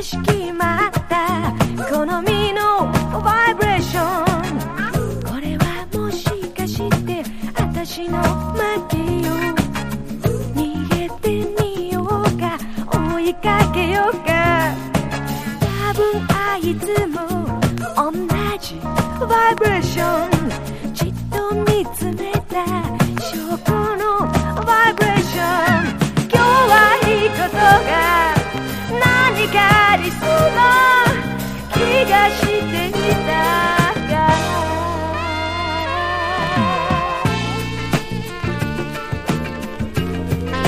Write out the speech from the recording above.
し決まった好みのバイブレーション、これはもしかして私の負けよ、逃げてみようか追いかけようか、多分あいつも同じバイブレーション